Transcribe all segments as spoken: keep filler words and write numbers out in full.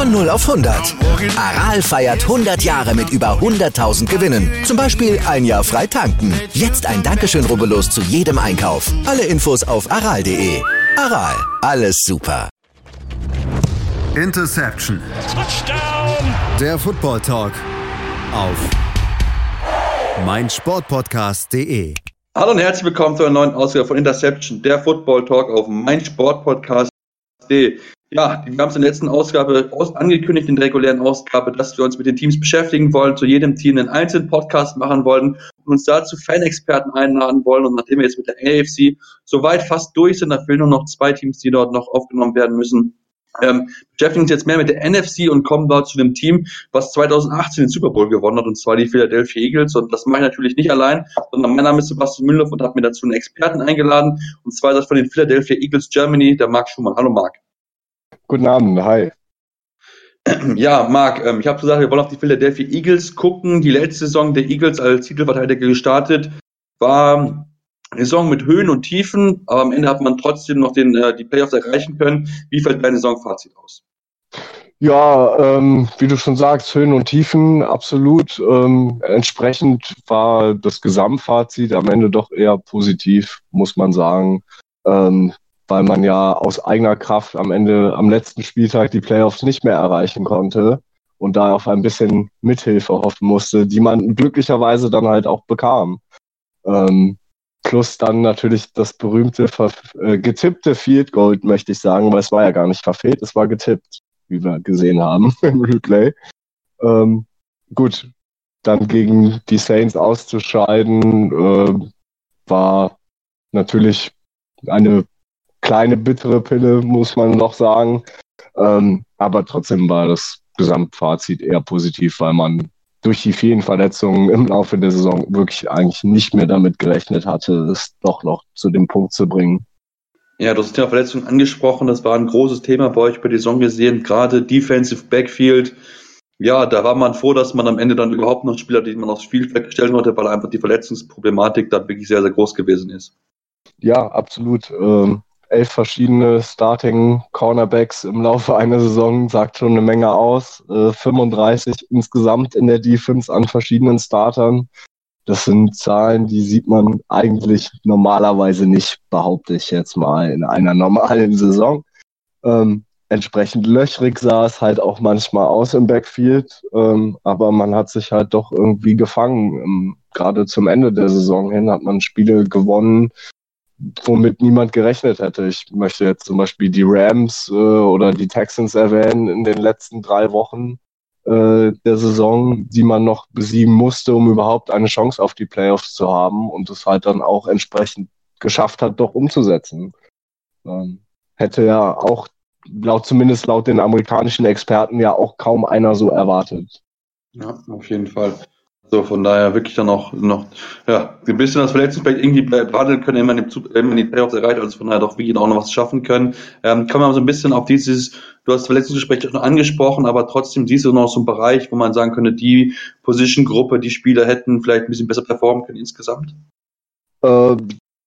Von null auf hundert. Aral feiert hundert Jahre mit über hunderttausend Gewinnen. Zum Beispiel ein Jahr frei tanken. Jetzt ein Dankeschön, rubbellos zu jedem Einkauf. Alle Infos auf aral punkt de. Aral, alles super. Interception. Touchdown. Der Football Talk auf meinsportpodcast punkt de. Hallo und herzlich willkommen zu einer neuen Ausgabe von Interception, der Football Talk auf meinsportpodcast punkt de. Ja, wir haben es in der letzten Ausgabe aus, angekündigt, in der regulären Ausgabe, dass wir uns mit den Teams beschäftigen wollen, zu jedem Team einen einzelnen Podcast machen wollen und uns dazu Fanexperten einladen wollen. Und nachdem wir jetzt mit der A F C soweit fast durch sind, da fehlen nur noch zwei Teams, die dort noch aufgenommen werden müssen, ähm, beschäftigen uns jetzt mehr mit der N F C und kommen dort zu dem Team, was zwanzig achtzehn den Super Bowl gewonnen hat, und zwar die Philadelphia Eagles. Und das mache ich natürlich nicht allein, sondern mein Name ist Sebastian Müller und habe mir dazu einen Experten eingeladen, und zwar ist das von den Philadelphia Eagles Germany, der Marc Schumann. Hallo Marc. Guten Abend, hi. Ja, Marc, ähm, ich habe gesagt, wir wollen auf die Philadelphia Eagles gucken. Die letzte Saison der Eagles als Titelverteidiger gestartet war eine Saison mit Höhen und Tiefen, aber am Ende hat man trotzdem noch den, äh, die Playoffs erreichen können. Wie fällt dein Saisonfazit aus? Ja, ähm, wie du schon sagst, Höhen und Tiefen, absolut. Ähm, entsprechend war das Gesamtfazit am Ende doch eher positiv, muss man sagen. Ähm, weil man ja aus eigener Kraft am Ende, am letzten Spieltag die Playoffs nicht mehr erreichen konnte und da auf ein bisschen Mithilfe hoffen musste, die man glücklicherweise dann halt auch bekam. Ähm, plus dann natürlich das berühmte, äh, getippte Field Goal, möchte ich sagen, weil es war ja gar nicht verfehlt, es war getippt, wie wir gesehen haben im Replay. Ähm, gut, dann gegen die Saints auszuscheiden, äh, war natürlich eine kleine bittere Pille, muss man noch sagen. Ähm, aber trotzdem war das Gesamtfazit eher positiv, weil man durch die vielen Verletzungen im Laufe der Saison wirklich eigentlich nicht mehr damit gerechnet hatte, es doch noch zu dem Punkt zu bringen. Ja, du hast das Thema Verletzungen angesprochen. Das war ein großes Thema bei euch bei der Saison gesehen. Gerade Defensive Backfield. Ja, da war man froh, dass man am Ende dann überhaupt noch Spieler, die man aufs Spielfeld stellen konnte, weil einfach die Verletzungsproblematik da wirklich sehr, sehr groß gewesen ist. Ja, absolut. Ähm, elf verschiedene Starting-Cornerbacks im Laufe einer Saison sagt schon eine Menge aus. Äh, fünfunddreißig insgesamt in der Defense an verschiedenen Startern. Das sind Zahlen, die sieht man eigentlich normalerweise nicht, behaupte ich jetzt mal, in einer normalen Saison. Ähm, entsprechend löchrig sah es halt auch manchmal aus im Backfield, ähm, aber man hat sich halt doch irgendwie gefangen. Ähm, gerade zum Ende der Saison hin hat man Spiele gewonnen, womit niemand gerechnet hätte. Ich möchte jetzt zum Beispiel die Rams äh, oder die Texans erwähnen in den letzten drei Wochen äh, der Saison, die man noch besiegen musste, um überhaupt eine Chance auf die Playoffs zu haben, und es halt dann auch entsprechend geschafft hat, doch umzusetzen. Ähm, hätte ja auch, laut zumindest laut den amerikanischen Experten, ja auch kaum einer so erwartet. Ja, auf jeden Fall. So, von daher wirklich dann auch noch, ja, ein bisschen das Verletzungsfeld irgendwie behandeln können, wenn man, im, wenn man die Playoffs erreicht, also von daher doch wirklich auch noch was schaffen können. Ähm, kann man so ein bisschen auf dieses, du hast das Verletzungsgespräch schon angesprochen, aber trotzdem siehst du noch so einen Bereich, wo man sagen könnte, die Position-Gruppe, die Spieler hätten vielleicht ein bisschen besser performen können insgesamt? Äh,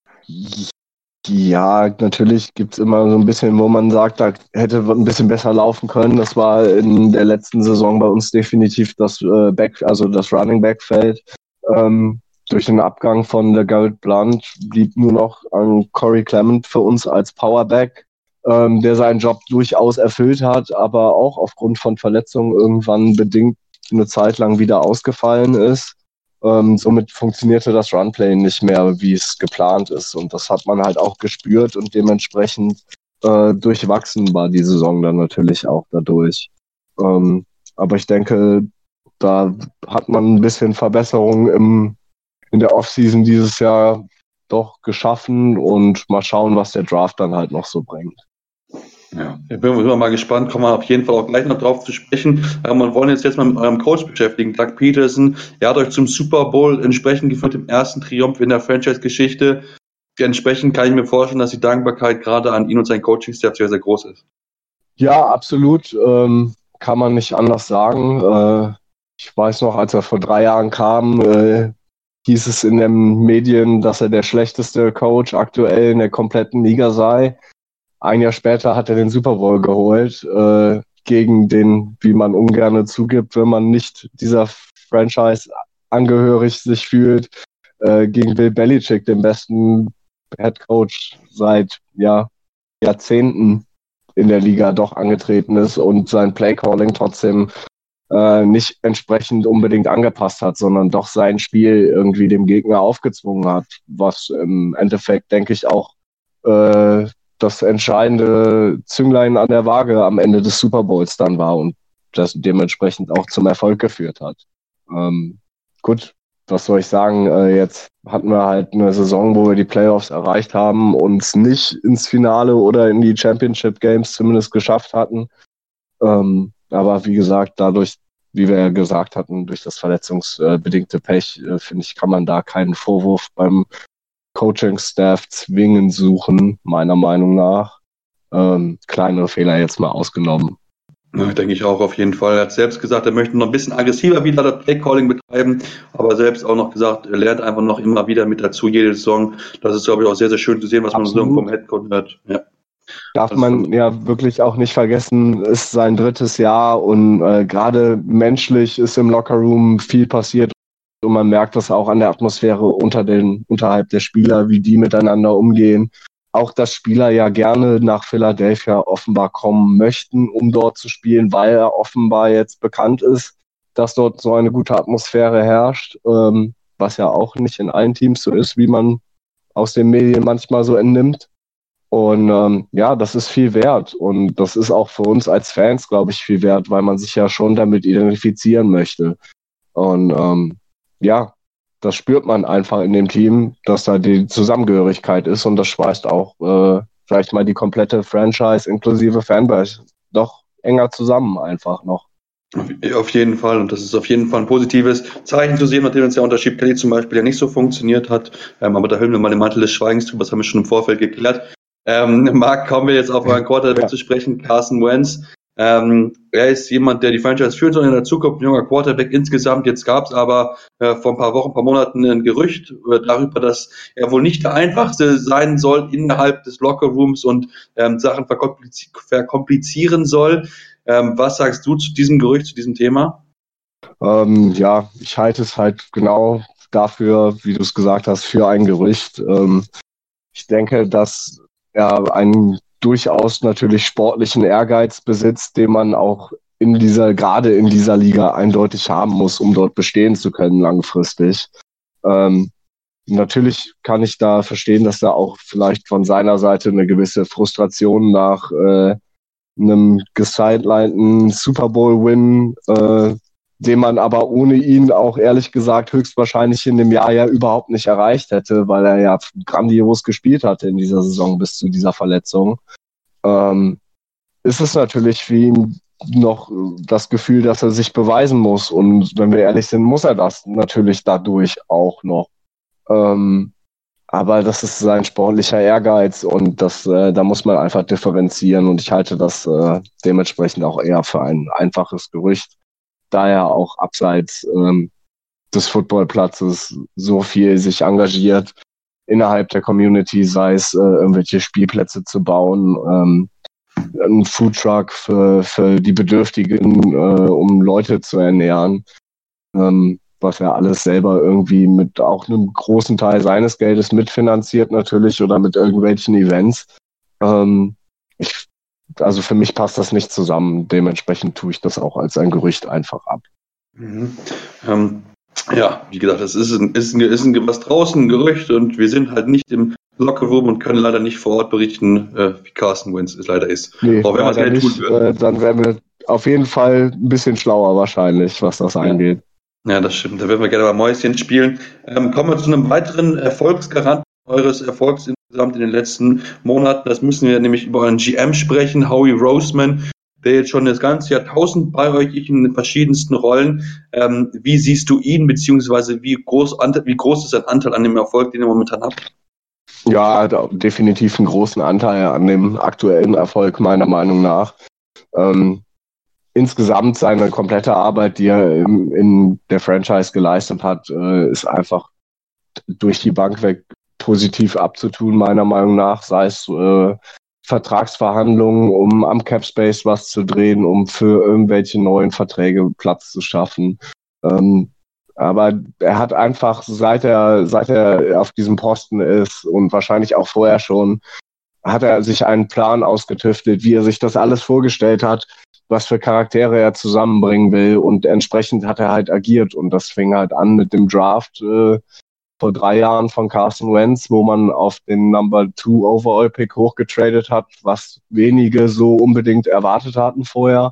ja, natürlich gibt es immer so ein bisschen, wo man sagt, da hätte ein bisschen besser laufen können. Das war in der letzten Saison bei uns definitiv das äh, Back, also das Running Back Feld. Ähm, durch den Abgang von der Garrett Blunt blieb nur noch an Corey Clement für uns als Powerback, ähm, der seinen Job durchaus erfüllt hat, aber auch aufgrund von Verletzungen irgendwann bedingt eine Zeit lang wieder ausgefallen ist. Ähm, somit funktionierte das Runplay nicht mehr, wie es geplant ist. Und das hat man halt auch gespürt, und dementsprechend äh, durchwachsen war die Saison dann natürlich auch dadurch. Ähm, aber ich denke, da hat man ein bisschen Verbesserung im, in der Offseason dieses Jahr doch geschaffen, und mal schauen, was der Draft dann halt noch so bringt. Ja, ich bin immer mal gespannt, kommen wir auf jeden Fall auch gleich noch drauf zu sprechen. Ähm, wir wollen jetzt jetzt mal mit eurem Coach beschäftigen, Doug Peterson. Er hat euch zum Super Bowl entsprechend geführt, im ersten Triumph in der Franchise-Geschichte. Entsprechend kann ich mir vorstellen, dass die Dankbarkeit gerade an ihn und sein Coaching-Staff sehr, sehr groß ist. Ja, absolut. Ähm, kann man nicht anders sagen. Äh, ich weiß noch, als er vor drei Jahren kam, äh, hieß es in den Medien, dass er der schlechteste Coach aktuell in der kompletten Liga sei. Ein Jahr später hat er den Super Bowl geholt. Äh, gegen den, wie man ungerne zugibt, wenn man nicht dieser Franchise angehörig sich fühlt, äh, gegen Bill Belichick, den besten Headcoach seit ja, Jahrzehnten in der Liga doch angetreten ist und sein Playcalling trotzdem äh, nicht entsprechend unbedingt angepasst hat, sondern doch sein Spiel irgendwie dem Gegner aufgezwungen hat, was im Endeffekt, denke ich, auch äh, das entscheidende Zünglein an der Waage am Ende des Super Bowls dann war und das dementsprechend auch zum Erfolg geführt hat. Ähm, gut, was soll ich sagen, äh, jetzt hatten wir halt eine Saison, wo wir die Playoffs erreicht haben, uns nicht ins Finale oder in die Championship Games zumindest geschafft hatten. Ähm, aber wie gesagt, dadurch, wie wir ja gesagt hatten, durch das verletzungsbedingte Pech, äh, finde ich, kann man da keinen Vorwurf beim Coaching-Staff zwingend suchen, meiner Meinung nach. Ähm, kleinere Fehler jetzt mal ausgenommen. Ja, denke ich auch auf jeden Fall. Er hat selbst gesagt, er möchte noch ein bisschen aggressiver wieder das Play-Calling betreiben, aber selbst auch noch gesagt, er lernt einfach noch immer wieder mit dazu, jede Saison. Das ist, glaube ich, auch sehr, sehr schön zu sehen, was Absolut. man so vom Headcoach hört. Ja. Darf man ja wirklich auch nicht vergessen, ist sein drittes Jahr und äh, gerade menschlich ist im Lockerroom viel passiert und man merkt das auch an der Atmosphäre unter den, unterhalb der Spieler, wie die miteinander umgehen. Auch, dass Spieler ja gerne nach Philadelphia offenbar kommen möchten, um dort zu spielen, weil er offenbar jetzt bekannt ist, dass dort so eine gute Atmosphäre herrscht, ähm, was ja auch nicht in allen Teams so ist, wie man aus den Medien manchmal so entnimmt. Und ähm, ja, das ist viel wert und das ist auch für uns als Fans, glaube ich, viel wert, weil man sich ja schon damit identifizieren möchte. Und ähm, ja, das spürt man einfach in dem Team, dass da die Zusammengehörigkeit ist und das schweißt auch, äh, sag ich mal, die komplette Franchise inklusive Fanbase doch enger zusammen einfach noch. Auf jeden Fall und das ist auf jeden Fall ein positives Zeichen zu sehen, nachdem uns ja unter Chip Kelly zum Beispiel ja nicht so funktioniert hat, ähm, aber da hüllen wir mal den Mantel des Schweigens drüber, das haben wir schon im Vorfeld geklärt. Ähm, Marc, kommen wir jetzt auf euren Quarterback ja. zu sprechen, Carson Wentz. Ähm, er ist jemand, der die Franchise führen soll in der Zukunft, ein junger Quarterback insgesamt. Jetzt gab es aber äh, vor ein paar Wochen, ein paar Monaten ein Gerücht äh, darüber, dass er wohl nicht der einfachste sein soll innerhalb des Lockerrooms und ähm, Sachen verkompliz- verkomplizieren soll. Ähm, was sagst du zu diesem Gerücht, zu diesem Thema? Ähm, ja, ich halte es halt genau dafür, wie du es gesagt hast, für ein Gerücht. Ähm, ich denke, dass er einen durchaus natürlich sportlichen Ehrgeiz besitzt, den man auch in dieser, gerade in dieser Liga eindeutig haben muss, um dort bestehen zu können langfristig. Ähm, natürlich kann ich da verstehen, dass da auch vielleicht von seiner Seite eine gewisse Frustration nach äh, einem gesidelineten Super Bowl-Win, äh, den man aber ohne ihn auch ehrlich gesagt höchstwahrscheinlich in dem Jahr ja überhaupt nicht erreicht hätte, weil er ja grandios gespielt hatte in dieser Saison bis zu dieser Verletzung. Ähm, ist es natürlich für ihn noch das Gefühl, dass er sich beweisen muss und wenn wir ehrlich sind, muss er das natürlich dadurch auch noch. Ähm, aber das ist sein sportlicher Ehrgeiz und das, äh, da muss man einfach differenzieren und ich halte das äh, dementsprechend auch eher für ein einfaches Gerücht, da er auch abseits ähm, des Footballplatzes so viel sich engagiert innerhalb der Community, sei es äh, irgendwelche Spielplätze zu bauen, ähm, einen Foodtruck für, für die Bedürftigen, äh, um Leute zu ernähren, ähm, was er alles selber irgendwie mit auch einem großen Teil seines Geldes mitfinanziert natürlich oder mit irgendwelchen Events. Ähm, ich Also für mich passt das nicht zusammen. Dementsprechend tue ich das auch als ein Gerücht einfach ab. Mhm. Ähm, ja, wie gesagt, es ist, ein, ist, ein, ist ein, was draußen, ein Gerücht und wir sind halt nicht im Lockerroom und können leider nicht vor Ort berichten, äh, wie Carson Wentz es leider ist. Nee, auch wenn wir es gerne tun würden. Äh, dann wären wir auf jeden Fall ein bisschen schlauer wahrscheinlich, was das ja. angeht. Ja, das stimmt. Da würden wir gerne mal Mäuschen spielen. Ähm, kommen wir zu einem weiteren Erfolgsgaranten eures Erfolgs insgesamt in den letzten Monaten. Das müssen wir nämlich über euren G M sprechen, Howie Roseman, der jetzt schon das ganze Jahrtausend bei euch ist in den verschiedensten Rollen. Ähm, wie siehst du ihn, beziehungsweise wie groß, wie groß ist sein Anteil an dem Erfolg, den ihr momentan habt? Ja, er hat definitiv einen großen Anteil an dem aktuellen Erfolg, meiner Meinung nach. Ähm, insgesamt seine komplette Arbeit, die er in, in der Franchise geleistet hat, äh, ist einfach durch die Bank weg positiv abzutun, meiner Meinung nach, sei es äh, Vertragsverhandlungen, um am Cap Space was zu drehen, um für irgendwelche neuen Verträge Platz zu schaffen. Ähm, aber er hat einfach, seit er, seit er auf diesem Posten ist und wahrscheinlich auch vorher schon, hat er sich einen Plan ausgetüftelt, wie er sich das alles vorgestellt hat, was für Charaktere er zusammenbringen will, und entsprechend hat er halt agiert, und das fing halt an mit dem Draft äh, vor drei Jahren von Carson Wentz, wo man auf den Number Two Overall Pick hochgetradet hat, was wenige so unbedingt erwartet hatten vorher.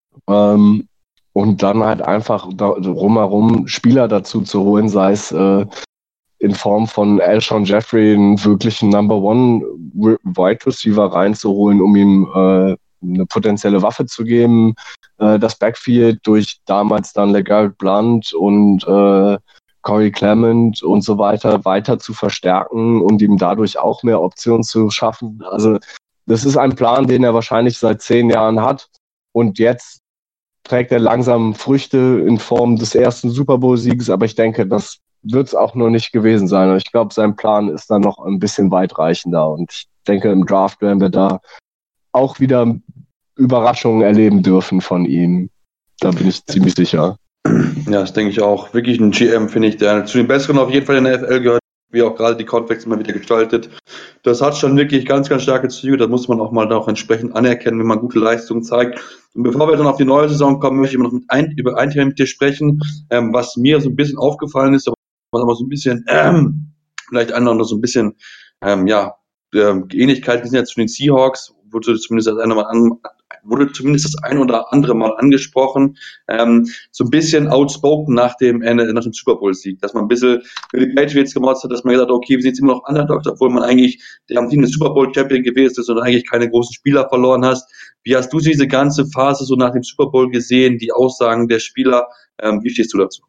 Ähm, und dann halt einfach da, drumherum Spieler dazu zu holen, sei es äh, in Form von Alshon Jeffrey einen wirklichen Number One Wide Receiver reinzuholen, um ihm äh, eine potenzielle Waffe zu geben, äh, das Backfield durch damals dann LeGarrette Blount und äh, Corey Clement und so weiter weiter zu verstärken und ihm dadurch auch mehr Optionen zu schaffen. Also das ist ein Plan, den er wahrscheinlich seit zehn Jahren hat, und jetzt trägt er langsam Früchte in Form des ersten Super Bowl-Sieges, aber ich denke, das wird es auch noch nicht gewesen sein. Und ich glaube, sein Plan ist dann noch ein bisschen weitreichender, und ich denke, im Draft werden wir da auch wieder Überraschungen erleben dürfen von ihm. Da bin ich ziemlich sicher. Ja, das denke ich auch. Wirklich ein G M, finde ich, der zu den Besseren auf jeden Fall in der N F L gehört, wie auch gerade die Contracts immer wieder gestaltet. Das hat schon wirklich ganz, ganz starke Züge. Das muss man auch mal auch entsprechend anerkennen, wenn man gute Leistungen zeigt. Und bevor wir dann auf die neue Saison kommen, möchte ich noch mit ein, über ein Thema mit dir sprechen, ähm, was mir so ein bisschen aufgefallen ist, was aber so ein bisschen, ähm, vielleicht andere noch so ein bisschen, ähm, ja, ähm, Ähnlichkeit sind ja zu den Seahawks, wurde zumindest das eine Mal an, wurde zumindest das ein oder andere Mal angesprochen, ähm, so ein bisschen outspoken nach dem Ende, nach dem Super Bowl-Sieg, dass man ein bisschen für die Patriots gemotzt hat, dass man gesagt hat, okay, wir sind jetzt immer noch Underdogs, obwohl man eigentlich der am Team des Super Bowl-Champion gewesen ist und eigentlich keine großen Spieler verloren hast. Wie hast du diese ganze Phase so nach dem Super Bowl gesehen, die Aussagen der Spieler? Ähm, wie stehst du dazu?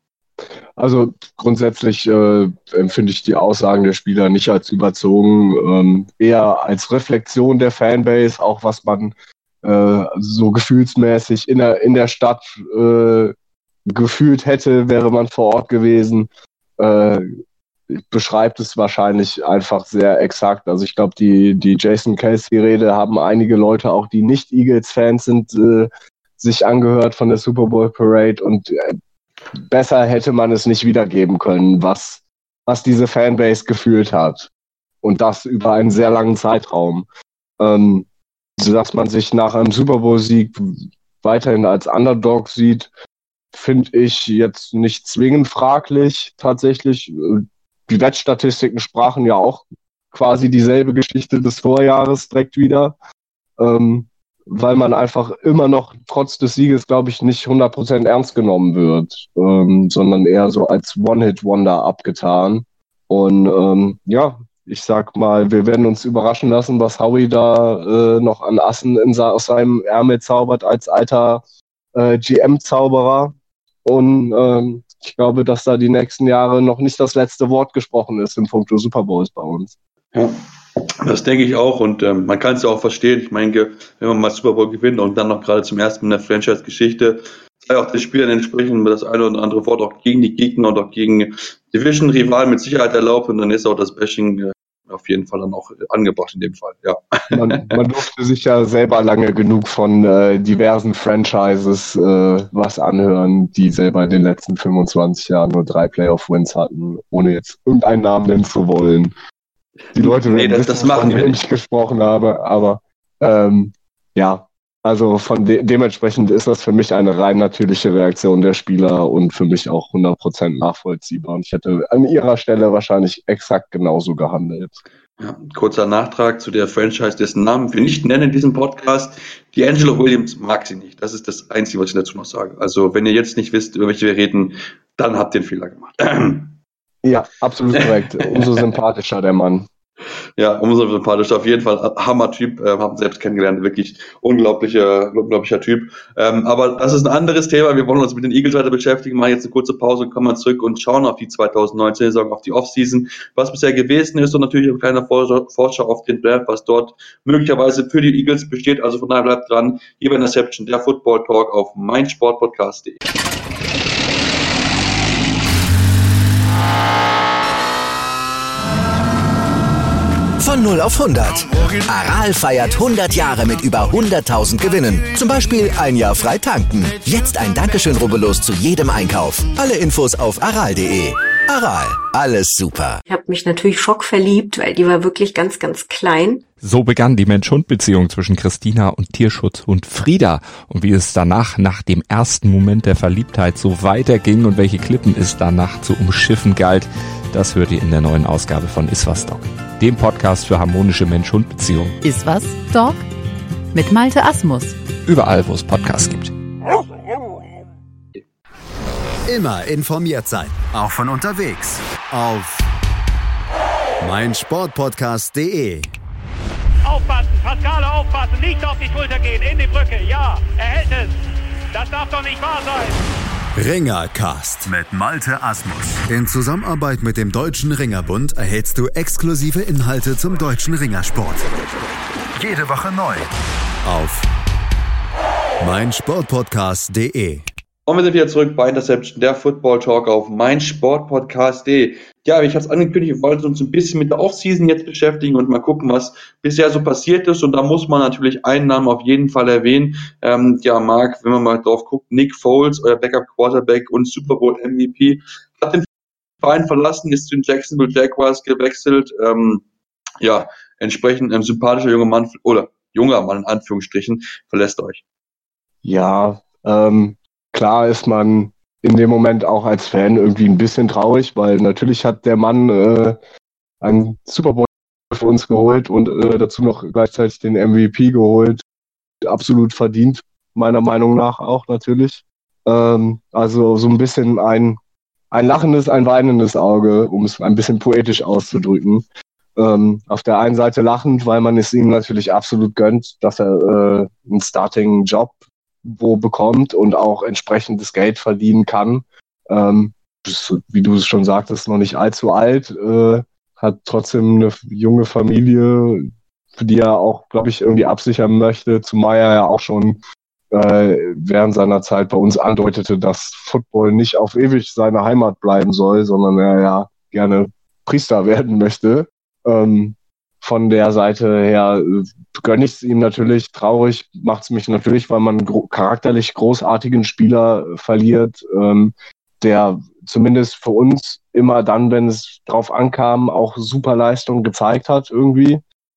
Also grundsätzlich äh, empfinde ich die Aussagen der Spieler nicht als überzogen, ähm, eher als Reflexion der Fanbase, auch was man äh, so gefühlsmäßig in der, in der Stadt äh, gefühlt hätte, wäre man vor Ort gewesen. Äh, beschreibt es wahrscheinlich einfach sehr exakt. Also ich glaube, die, die Jason Kelce-Rede haben einige Leute, auch die nicht Eagles-Fans sind, äh, sich angehört von der Super Bowl Parade, und äh, besser hätte man es nicht wiedergeben können, was, was diese Fanbase gefühlt hat. Und das über einen sehr langen Zeitraum. Ähm, dass man sich nach einem Super Bowl-Sieg weiterhin als Underdog sieht, finde ich jetzt nicht zwingend fraglich. Tatsächlich, die Wettstatistiken sprachen ja auch quasi dieselbe Geschichte des Vorjahres direkt wieder. Ähm, weil man einfach immer noch trotz des Sieges, glaube ich, nicht hundert Prozent ernst genommen wird, ähm, sondern eher so als One-Hit-Wonder abgetan. Und ähm, ja, ich sag mal, wir werden uns überraschen lassen, was Howie da äh, noch an Assen in sa- aus seinem Ärmel zaubert als alter äh, G M-Zauberer. Und ähm, ich glaube, dass da die nächsten Jahre noch nicht das letzte Wort gesprochen ist im Punkto Super Bowls bei uns. Ja. Das denke ich auch, und ähm, man kann es ja auch verstehen. Ich meine, wenn man mal Super Bowl gewinnt und dann noch gerade zum ersten Mal in der Franchise-Geschichte, sei auch den Spielern entsprechend das eine oder andere Wort auch gegen die Gegner und auch gegen Division-Rivalen mit Sicherheit erlaubt, und dann ist auch das Bashing äh, auf jeden Fall dann auch angebracht in dem Fall, ja. Man, man durfte sich ja selber lange genug von äh, diversen Franchises äh, was anhören, die selber in den letzten fünfundzwanzig Jahren nur drei Playoff-Wins hatten, ohne jetzt irgendeinen Namen nennen zu wollen. Die Leute nee, werden das, wissen, das machen wir nicht. Ich gesprochen habe, aber ähm, ja, also von de- dementsprechend ist das für mich eine rein natürliche Reaktion der Spieler und für mich auch hundert Prozent nachvollziehbar. Und ich hätte an ihrer Stelle wahrscheinlich exakt genauso gehandelt. Ja, kurzer Nachtrag zu der Franchise, dessen Namen wir nicht nennen in diesem Podcast. Die Angelo Williams mag sie nicht. Das ist das Einzige, was ich dazu noch sage. Also wenn ihr jetzt nicht wisst, über welche wir reden, dann habt ihr einen Fehler gemacht. Ja, absolut korrekt. Umso sympathischer der Mann. Ja, umso sympathischer. Auf jeden Fall Hammer-Typ. Äh, haben selbst kennengelernt. Wirklich unglaublicher, unglaublicher Typ. Ähm, aber das ist ein anderes Thema. Wir wollen uns mit den Eagles weiter beschäftigen. Machen jetzt eine kurze Pause und kommen mal zurück und schauen auf die zwanzig neunzehn-Saison, auf die Offseason, was bisher gewesen ist, und natürlich ein kleiner Vorschau auf den Draft, was dort möglicherweise für die Eagles besteht. Also von daher bleibt dran. Hier bei Interception, der Football Talk auf meinsportpodcast punkt de. Von null auf hundert. Aral feiert hundert Jahre mit über hunderttausend Gewinnen. Zum Beispiel ein Jahr frei tanken. Jetzt ein Dankeschön, rubbellos zu jedem Einkauf. Alle Infos auf aral punkt de. Aral, alles super. Ich habe mich natürlich schockverliebt, weil die war wirklich ganz, ganz klein. So begann die Mensch-Hund-Beziehung zwischen Christina und Tierschutzhund Frieda. Und wie es danach, nach dem ersten Moment der Verliebtheit, so weiterging und welche Klippen es danach zu umschiffen galt, das hört ihr in der neuen Ausgabe von Iswas Dog, dem Podcast für harmonische Mensch-Hund-Beziehungen. Iswas Dog mit Malte Asmus. Überall, wo es Podcasts gibt. Immer informiert sein, auch von unterwegs. Auf meinsportpodcast punkt de. Aufpassen, Pascale aufpassen, nicht auf die Schulter gehen, in die Brücke, ja, er hält es. Das darf doch nicht wahr sein. Ringercast mit Malte Asmus. In Zusammenarbeit mit dem Deutschen Ringerbund erhältst du exklusive Inhalte zum deutschen Ringersport. Jede Woche neu auf meinsportpodcast punkt de. Und wir sind wieder zurück bei Interception, der Football Talk auf meinsportpodcast punkt de. Ja, ich habe es angekündigt, wir wollten uns ein bisschen mit der Offseason jetzt beschäftigen und mal gucken, was bisher so passiert ist. Und da muss man natürlich einen Namen auf jeden Fall erwähnen. Ähm, ja, Marc, wenn man mal drauf guckt, Nick Foles, euer Backup Quarterback und Super Bowl M V P, hat den Verein verlassen, ist zu den Jacksonville Jaguars gewechselt. Ähm, ja, entsprechend ein sympathischer junger Mann, oder junger Mann in Anführungsstrichen, verlässt euch. Ja, ähm, klar ist man in dem Moment auch als Fan irgendwie ein bisschen traurig, weil natürlich hat der Mann äh, einen Super Bowl für uns geholt und äh, dazu noch gleichzeitig den M V P geholt. Absolut verdient, meiner Meinung nach auch natürlich. Ähm, also so ein bisschen ein, ein lachendes, ein weinendes Auge, um es ein bisschen poetisch auszudrücken. Ähm, auf der einen Seite lachend, weil man es ihm natürlich absolut gönnt, dass er äh, einen Starting-Job wo bekommt und auch entsprechendes Geld verdienen kann. Ähm, wie du es schon sagtest, noch nicht allzu alt, äh, hat trotzdem eine junge Familie, für die er auch, glaube ich, irgendwie absichern möchte, zumal er ja auch schon äh, während seiner Zeit bei uns andeutete, dass Football nicht auf ewig seine Heimat bleiben soll, sondern er ja gerne Priester werden möchte. Ähm, Von der Seite her gönne ich es ihm natürlich. Traurig macht es mich natürlich, weil man einen gro- charakterlich großartigen Spieler verliert, ähm, der zumindest für uns immer dann, wenn es drauf ankam, auch super Leistung gezeigt hat irgendwie.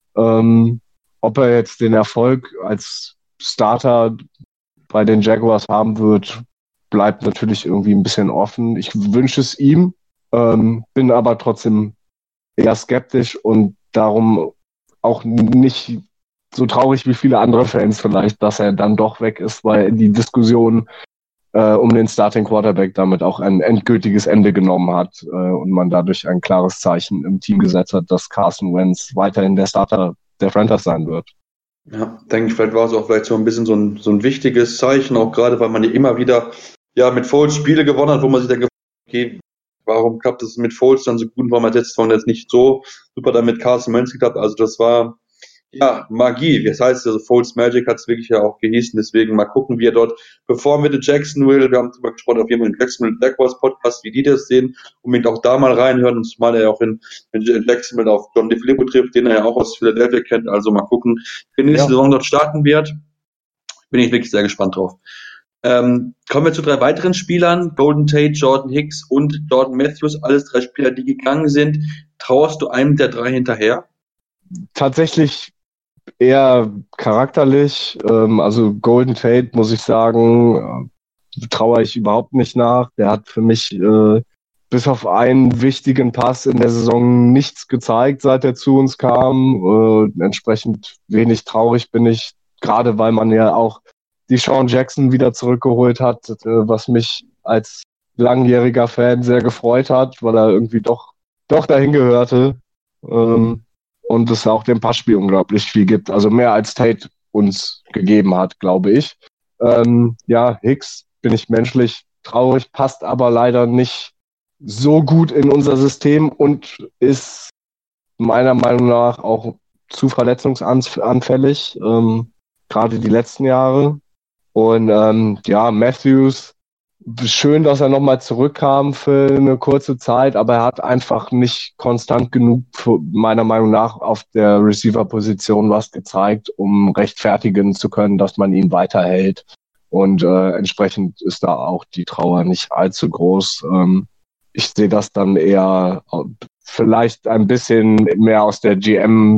Ähm, ob er jetzt den Erfolg als Starter bei den Jaguars haben wird, bleibt natürlich irgendwie ein bisschen offen. Ich wünsche es ihm, ähm, bin aber trotzdem eher skeptisch und darum auch nicht so traurig wie viele andere Fans vielleicht, dass er dann doch weg ist, weil die Diskussion äh, um den Starting Quarterback damit auch ein endgültiges Ende genommen hat äh, und man dadurch ein klares Zeichen im Team gesetzt hat, dass Carson Wentz weiterhin der Starter der Franchise sein wird. Ja, denke ich, vielleicht war es auch vielleicht so ein bisschen so ein, so ein wichtiges Zeichen, auch gerade, weil man ja immer wieder ja mit Foles Spiele gewonnen hat, wo man sich dann gefragt hat, okay, warum klappt es mit Foles dann so gut, warum hat jetzt jetzt nicht so super dann mit Carson Wentz geklappt? Also das war ja Magie. Das heißt, also Foles Magic hat es wirklich ja auch gehießen. Deswegen mal gucken, wie er dort performen wird in Jacksonville. Wir haben darüber gesprochen auf jeden Fall im Jacksonville Jaguars Podcast, wie die das sehen. Unbedingt auch da mal reinhören. Und zumal er ja auch in, in Jacksonville auf John DeFilippo trifft, den er ja auch aus Philadelphia kennt. Also mal gucken, wie die nächste ja. Saison dort starten wird. Bin ich wirklich sehr gespannt drauf. Ähm, kommen wir zu drei weiteren Spielern, Golden Tate, Jordan Hicks und Jordan Matthews, alles drei Spieler, die gegangen sind. Trauerst du einem der drei hinterher? Tatsächlich eher charakterlich, ähm, also Golden Tate, muss ich sagen, äh, traue ich überhaupt nicht nach. Der hat für mich äh, bis auf einen wichtigen Pass in der Saison nichts gezeigt, seit er zu uns kam. Äh, entsprechend wenig traurig bin ich, gerade weil man ja auch die Sean Jackson wieder zurückgeholt hat, was mich als langjähriger Fan sehr gefreut hat, weil er irgendwie doch doch dahin gehörte ähm, und es auch dem Passspiel unglaublich viel gibt. Also mehr als Tate uns gegeben hat, glaube ich. Ähm, ja, Hicks bin ich menschlich traurig, passt aber leider nicht so gut in unser System und ist meiner Meinung nach auch zu verletzungsanfällig, ähm, gerade die letzten Jahre. Und ähm, ja, Matthews schön, dass er nochmal zurückkam für eine kurze Zeit, aber er hat einfach nicht konstant genug, für, meiner Meinung nach, auf der Receiver-Position was gezeigt, um rechtfertigen zu können, dass man ihn weiterhält. Und äh, entsprechend ist da auch die Trauer nicht allzu groß. Ähm, ich sehe das dann eher vielleicht ein bisschen mehr aus der G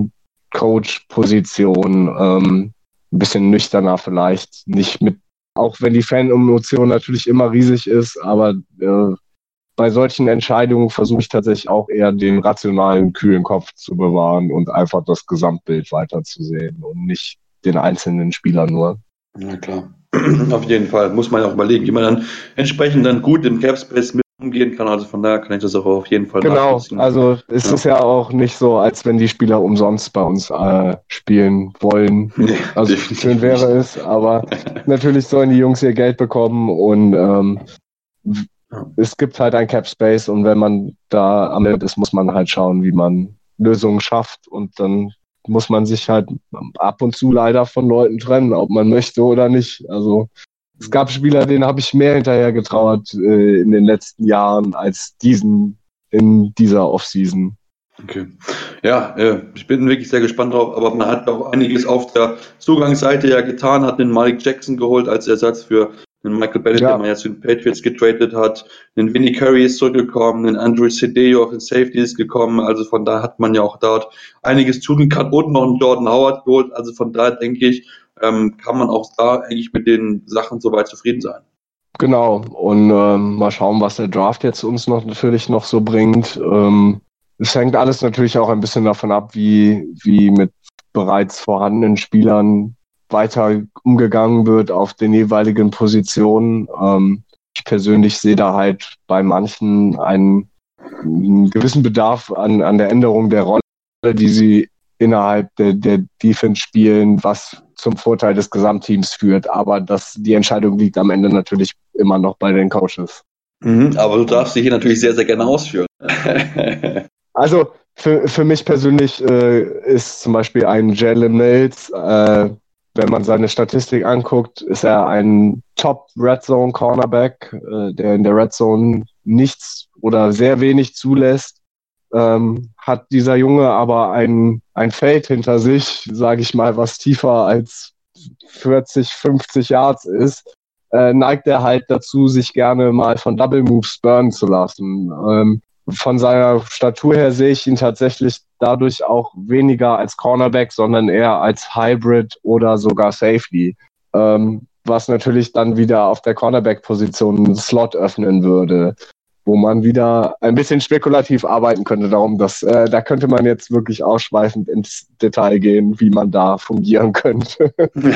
M-Coach-Position, ähm, ein bisschen nüchterner vielleicht, nicht mit, auch wenn die Fan-Emotion natürlich immer riesig ist, aber äh, bei solchen Entscheidungen versuche ich tatsächlich auch eher den rationalen, kühlen Kopf zu bewahren und einfach das Gesamtbild weiterzusehen und nicht den einzelnen Spieler nur. Na klar, auf jeden Fall. Muss man ja auch überlegen, wie man dann entsprechend dann gut im Capspace mit umgehen kann. Also von daher kann ich das auch auf jeden Fall Genau, nachvollziehen. also es Ja. ist ja auch nicht so, als wenn die Spieler umsonst bei uns äh, spielen wollen. Nee, Also definitiv schön wäre nicht. es, aber natürlich sollen die Jungs ihr Geld bekommen und ähm, Ja. es gibt halt ein Cap Space und wenn man da am Ende ist, muss man halt schauen, wie man Lösungen schafft und dann muss man sich halt ab und zu leider von Leuten trennen, ob man möchte oder nicht. Also es gab Spieler, denen habe ich mehr hinterher getrauert äh, in den letzten Jahren als diesen in dieser Offseason. Okay. Ja, äh, ich bin wirklich sehr gespannt drauf, aber man hat auch einiges auf der Zugangsseite ja getan, hat den Malik Jackson geholt als Ersatz für den Michael Bennett, Ja. den man jetzt zu den Patriots getradet hat. Den Vinny Curry ist zurückgekommen, den Andrew Cedillo auf den Safety ist gekommen, also von daher hat man ja auch dort einiges tun können und noch einen Jordan Howard geholt, also von daher denke ich, ähm, kann man auch da eigentlich mit den Sachen soweit zufrieden sein. Genau, und ähm, mal schauen, was der Draft jetzt uns noch natürlich noch so bringt. Ähm, es hängt alles natürlich auch ein bisschen davon ab, wie, wie mit bereits vorhandenen Spielern weiter umgegangen wird auf den jeweiligen Positionen. Ähm, ich persönlich sehe da halt bei manchen einen, einen gewissen Bedarf an, an der Änderung der Rolle, die sie innerhalb der, der Defense spielen, was zum Vorteil des Gesamtteams führt. Aber das, die Entscheidung liegt am Ende natürlich immer noch bei den Coaches. Mhm, aber du darfst sie hier natürlich sehr, sehr gerne ausführen. Also für, für mich persönlich äh, ist zum Beispiel ein Jalen Mills, äh, wenn man seine Statistik anguckt, ist er ein Top Red Zone Cornerback, äh, der in der Red Zone nichts oder sehr wenig zulässt. Ähm, hat dieser Junge aber ein, ein Feld hinter sich, sage ich mal, was tiefer als vierzig, fünfzig Yards ist, äh, neigt er halt dazu, sich gerne mal von Double Moves burnen zu lassen. Ähm, von seiner Statur her sehe ich ihn tatsächlich dadurch auch weniger als Cornerback, sondern eher als Hybrid oder sogar Safety, ähm, was natürlich dann wieder auf der Cornerback-Position einen Slot öffnen würde, wo man wieder ein bisschen spekulativ arbeiten könnte. Darum, dass äh, da könnte man jetzt wirklich ausschweifend ins Detail gehen, wie man da fungieren könnte.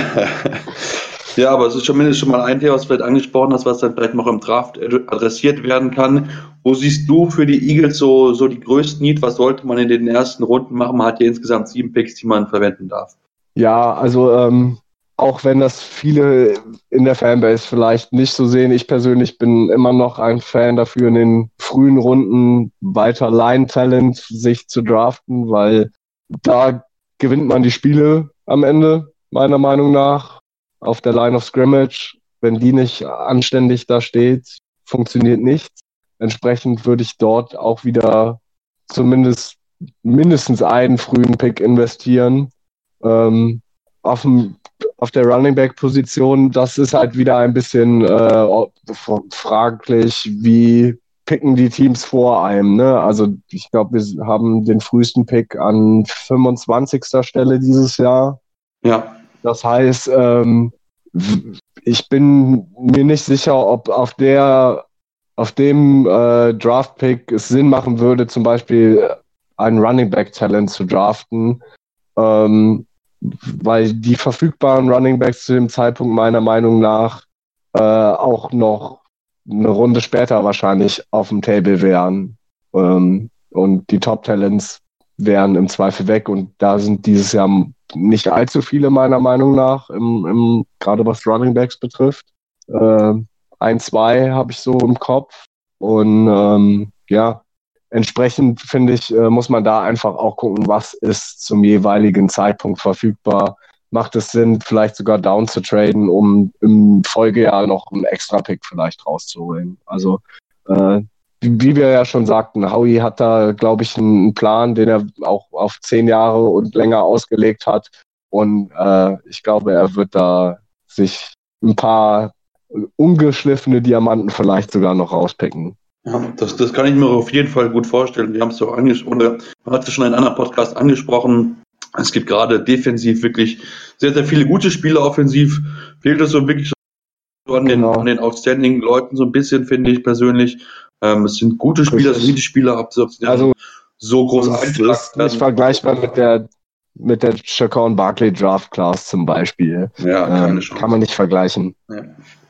Ja, aber es ist zumindest schon mal ein Thema, was du vielleicht angesprochen hast, was dann vielleicht noch im Draft adressiert werden kann. Wo siehst du für die Eagles so, so die größten Need? Was sollte man in den ersten Runden machen? Man hat ja insgesamt sieben Picks, die man verwenden darf. Ja, also ähm, auch wenn das viele in der Fanbase vielleicht nicht so sehen, ich persönlich bin immer noch ein Fan dafür, in den frühen Runden weiter Line-Talent sich zu draften, weil da gewinnt man die Spiele am Ende, meiner Meinung nach, auf der Line of Scrimmage. Wenn die nicht anständig da steht, funktioniert nichts. Entsprechend würde ich dort auch wieder zumindest mindestens einen frühen Pick investieren. Ähm, auf dem Auf der Running Back Position, das ist halt wieder ein bisschen äh, fraglich, wie picken die Teams vor einem, ne? Also ich glaube, wir haben den frühesten Pick an fünfundzwanzigster Stelle dieses Jahr. Ja. Das heißt, ähm, ich bin mir nicht sicher, ob auf der auf dem äh, Draft-Pick es Sinn machen würde, zum Beispiel einen Running Back Talent zu draften. Ähm, weil die verfügbaren Running Backs zu dem Zeitpunkt meiner Meinung nach äh, auch noch eine Runde später wahrscheinlich auf dem Table wären. Ähm, und die Top-Talents wären im Zweifel weg. Und da sind dieses Jahr nicht allzu viele meiner Meinung nach, im, im, gerade was Running Backs betrifft. Äh, ein, zwei habe ich so im Kopf. Und ähm, ja, entsprechend, finde ich, muss man da einfach auch gucken, was ist zum jeweiligen Zeitpunkt verfügbar, macht es Sinn, vielleicht sogar down zu traden, um im Folgejahr noch einen Extra-Pick vielleicht rauszuholen. Also äh, wie, wie wir ja schon sagten, Howie hat da, glaube ich, einen Plan, den er auch auf zehn Jahre und länger ausgelegt hat. Und äh, ich glaube, er wird da sich ein paar ungeschliffene Diamanten vielleicht sogar noch rauspicken. Ja, das, das kann ich mir auf jeden Fall gut vorstellen. Wir haben es ja auch angesprochen, man hat es schon in einem anderen Podcast angesprochen. Es gibt gerade defensiv wirklich sehr, sehr viele gute Spieler. Offensiv fehlt es so wirklich so an den, genau. an den outstanding Leuten so ein bisschen, finde ich persönlich. Ähm, es sind gute Spieler, solide Spieler, ob sie also, so groß eintragen. Das ist nicht vergleichbar mit der mit der Shaquan Barkley Draft Class zum Beispiel. Ja, keine ähm, Chance. Kann man nicht vergleichen. Ja.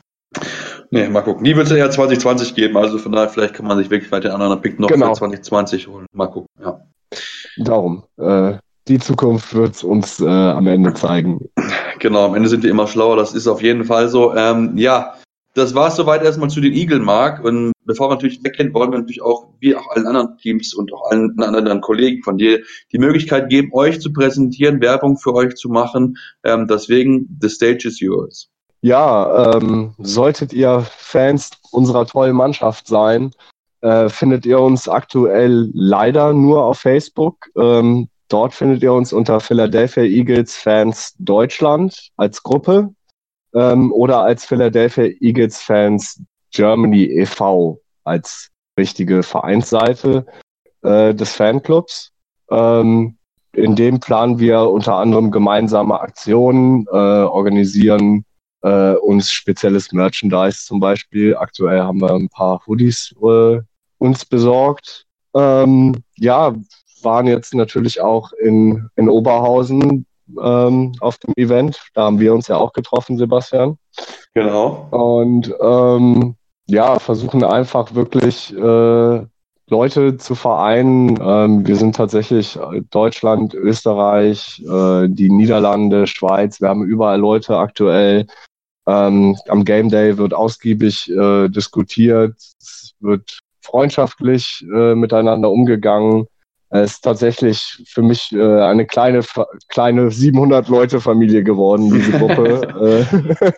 Nee, mal gucken. Die wird es ja zwanzig zwanzig geben, also von daher vielleicht kann man sich wirklich weiter einen anderen Pick noch genau. für zwanzig zwanzig holen. Mal gucken, ja. Darum, äh, die Zukunft wird es uns äh, am Ende zeigen. Genau, am Ende sind wir immer schlauer, das ist auf jeden Fall so. Ähm, ja, das war es soweit erstmal zu den Eagles, Marc. Und bevor wir natürlich weggehen, wollen wir natürlich auch, wie auch allen anderen Teams und auch allen anderen Kollegen von dir, die Möglichkeit geben, euch zu präsentieren, Werbung für euch zu machen. Ähm, deswegen, the stage is yours. Ja, ähm, solltet ihr Fans unserer tollen Mannschaft sein, äh, findet ihr uns aktuell leider nur auf Facebook. Ähm, dort findet ihr uns unter Philadelphia Eagles Fans Deutschland als Gruppe ähm, oder als Philadelphia Eagles Fans Germany e V als richtige Vereinsseite äh, des Fanclubs. Ähm, in dem planen wir unter anderem gemeinsame Aktionen, äh, organisieren äh, uns spezielles Merchandise zum Beispiel. Aktuell haben wir ein paar Hoodies äh, uns besorgt. Ähm, ja, waren jetzt natürlich auch in, in Oberhausen ähm, auf dem Event. Da haben wir uns ja auch getroffen, Sebastian. Genau. Und ähm, ja, versuchen einfach wirklich äh, Leute zu vereinen. Ähm, wir sind tatsächlich Deutschland, Österreich, äh, die Niederlande, Schweiz. Wir haben überall Leute aktuell. Ähm, am Game Day wird ausgiebig äh, diskutiert. Es wird freundschaftlich äh, miteinander umgegangen. Es ist tatsächlich für mich äh, eine kleine kleine siebenhundert-Leute-Familie geworden, diese Gruppe. äh,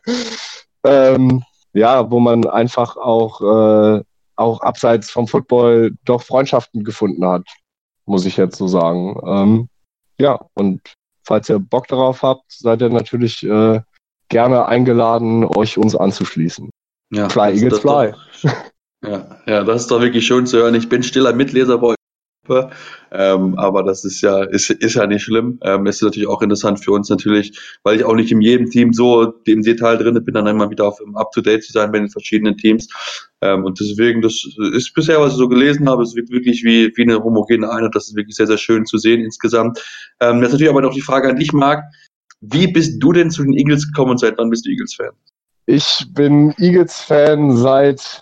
ähm, ja, wo man einfach auch, äh, auch abseits vom Football doch Freundschaften gefunden hat, muss ich jetzt so sagen. Ähm, ja, und falls ihr Bock darauf habt, seid ihr natürlich äh, gerne eingeladen, euch uns anzuschließen. Ja, Fly das, Eagles das Fly. Doch, ja, ja, das ist doch wirklich schön zu hören. Ich bin stiller Mitleser bei euch. Ähm, aber das ist ja ist, ist ja nicht schlimm. Ähm, ist natürlich auch interessant für uns natürlich, weil ich auch nicht in jedem Team so im Detail drin bin, dann einmal wieder auf up-to-date zu sein bei den verschiedenen Teams. Ähm, und deswegen, das ist bisher, was ich so gelesen habe, es wirkt wirklich wie, wie eine homogene Einheit. Das ist wirklich sehr, sehr schön zu sehen insgesamt. Ähm, das ist natürlich aber noch die Frage an dich, Marc. Wie bist du denn zu den Eagles gekommen und seit wann bist du Eagles-Fan? Ich bin Eagles-Fan seit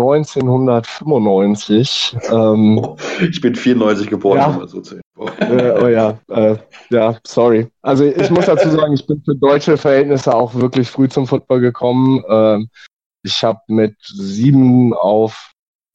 neunzehnhundertfünfundneunzig. Ähm, oh, ich bin vierundneunzig geboren, ja. wenn man so zählt. Oh, äh, oh ja, äh, ja, sorry. Also ich muss dazu sagen, ich bin für deutsche Verhältnisse auch wirklich früh zum Football gekommen. Ähm, ich habe mit sieben auf,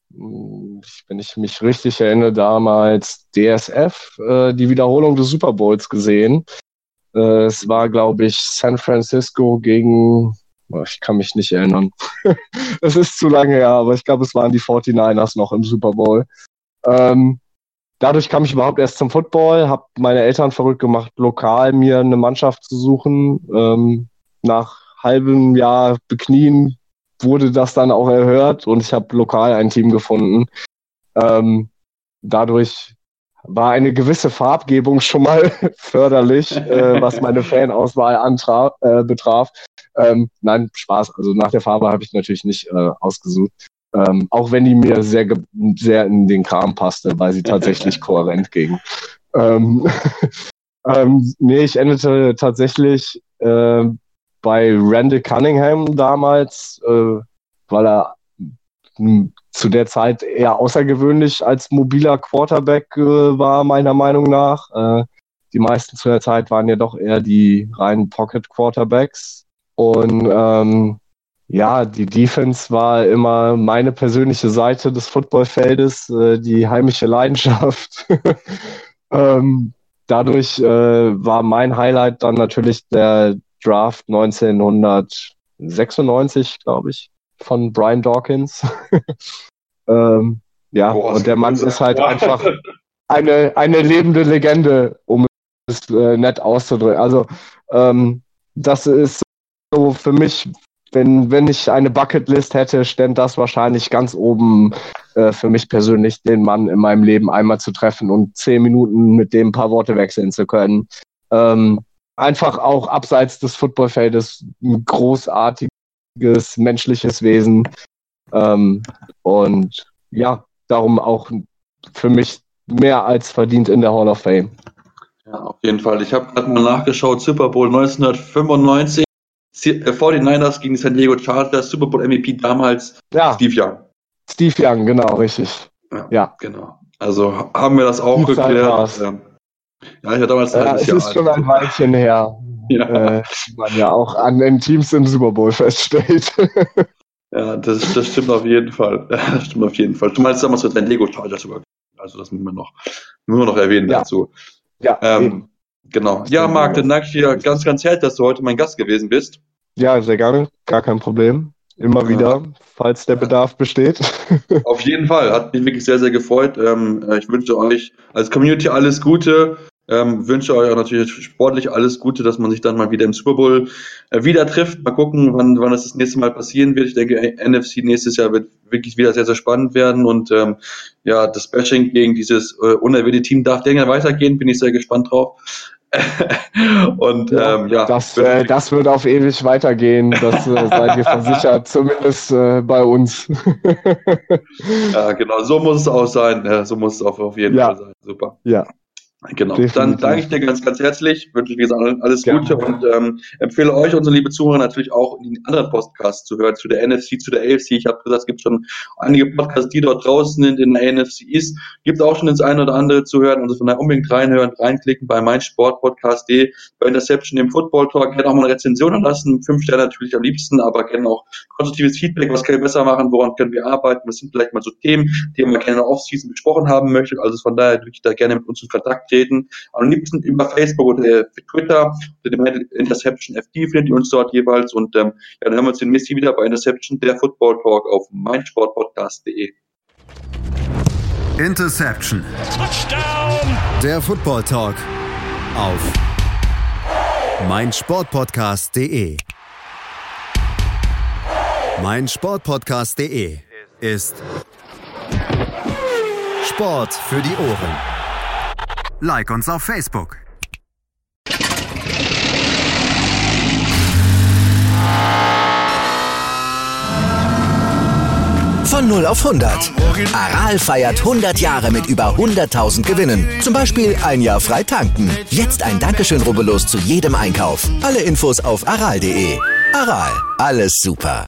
wenn ich mich richtig erinnere, damals D S F, äh, die Wiederholung des Super Bowls gesehen. Äh, es war, glaube ich, San Francisco gegen... Ich kann mich nicht erinnern. Es ist zu lange her, aber ich glaube, es waren die forty-niners noch im Super Bowl. Ähm, dadurch kam ich überhaupt erst zum Football, habe meine Eltern verrückt gemacht, lokal mir eine Mannschaft zu suchen. Ähm, nach halbem Jahr Beknien wurde das dann auch erhört und ich habe lokal ein Team gefunden. Ähm, dadurch war eine gewisse Farbgebung schon mal förderlich, äh, was meine Fanauswahl antraf, äh, betraf. Ähm, nein, Spaß. Also nach der Farbe habe ich natürlich nicht äh, ausgesucht. Ähm, auch wenn die mir sehr, ge- sehr in den Kram passte, weil sie tatsächlich kohärent ging. Ähm, ähm, nee, ich endete tatsächlich äh, bei Randall Cunningham damals, äh, weil er m- zu der Zeit eher außergewöhnlich als mobiler Quarterback äh, war, meiner Meinung nach. Äh, die meisten zu der Zeit waren ja doch eher die reinen Pocket-Quarterbacks. Und ähm, ja, die Defense war immer meine persönliche Seite des Footballfeldes, äh, die heimische Leidenschaft. ähm, dadurch äh, war mein Highlight dann natürlich der Draft neunzehnhundertsechsundneunzig, glaube ich, von Brian Dawkins. ähm, ja, Boah, und der Mann ist halt einfach eine, eine lebende Legende, um es äh, nett auszudrücken. Also ähm, das ist so für mich, wenn, wenn ich eine Bucketlist hätte, stand das wahrscheinlich ganz oben äh, für mich persönlich, den Mann in meinem Leben einmal zu treffen und zehn Minuten mit dem ein paar Worte wechseln zu können. Ähm, einfach auch abseits des Footballfeldes ein großartiges menschliches Wesen. Ähm, und ja, darum auch für mich mehr als verdient in der Hall of Fame. Ja, auf jeden Fall. Ich habe gerade mal nachgeschaut, Super Bowl neunzehnhundertfünfundneunzig, forty-niners gegen San Diego Chargers, Super Bowl M V P damals, ja. Steve Young. Steve Young, genau, richtig. Ja, ja. Genau. Also haben wir das auch Die geklärt. Ähm, ja, ich war damals ein ja, halbes Jahr alt. Es ist schon ein Weilchen her, ja. äh, man ja auch an den Teams im Super Bowl feststellt. Ja, das, das stimmt auf jeden Fall. Das stimmt auf jeden Fall. Du meinst damals mit San Diego Chargers sogar. Also das müssen wir noch, müssen wir noch erwähnen ja. dazu. Ja, ähm, genau. Ja, Marc, dann danke ich dir ganz, ganz herzlich, dass du heute mein Gast gewesen bist. Ja, sehr gerne. Gar kein Problem. Immer wieder, ja. falls der Bedarf besteht. Auf jeden Fall. Hat mich wirklich sehr, sehr gefreut. Ähm, ich wünsche euch als Community alles Gute. Ähm, wünsche euch auch natürlich sportlich alles Gute, dass man sich dann mal wieder im Super Bowl äh, wieder trifft. Mal gucken, wann, wann das das nächste Mal passieren wird. Ich denke, N F C nächstes Jahr wird wirklich wieder sehr, sehr spannend werden. Und ähm, ja, das Bashing gegen dieses äh, unerwähnte Team darf länger weitergehen. Bin ich sehr gespannt drauf. Und ja, ähm, ja das, äh, das wird auf ewig weitergehen, das äh, seid ihr versichert, zumindest äh, bei uns. Ja, genau, so muss es auch sein, ja, so muss es auch auf jeden ja. Fall sein, super. Ja. Genau, definitiv. Dann danke ich dir ganz, ganz herzlich, wünsche wie gesagt alles Gute ja. und ähm, empfehle euch, unsere liebe Zuhörer, natürlich auch in den anderen Podcasts zu hören, zu der N F C, zu der A F C. Ich habe gesagt, es gibt schon einige Podcasts, die dort draußen sind in der N F C East. Gibt auch schon das eine oder andere zu hören, also von daher unbedingt reinhören, reinklicken bei meinsportpodcast punkt de, bei Interception, dem Football Talk, gerne auch mal eine Rezension lassen, fünf Sterne natürlich am liebsten, aber gerne auch konstruktives Feedback, was können wir besser machen, woran können wir arbeiten, was sind vielleicht mal so Themen, die man gerne in der Offseason besprochen haben möchte, also von daher wirklich da gerne mit uns in Kontakt treten. Am liebsten über Facebook oder Twitter unter dem Handle Interception F D findet ihr uns dort jeweils und ähm, ja, dann hören wir uns demnächst wieder bei Interception, der Football Talk auf meinsportpodcast punkt de. Interception. Touchdown. Der Football Talk auf meinsportpodcast punkt de. meinsportpodcast punkt de ist Sport für die Ohren. Like uns auf Facebook. Von null auf hundert. Aral feiert hundert Jahre mit über hunderttausend Gewinnen. Zum Beispiel ein Jahr frei tanken. Jetzt ein Dankeschön, rubbellos zu jedem Einkauf. Alle Infos auf aral punkt de. Aral, alles super.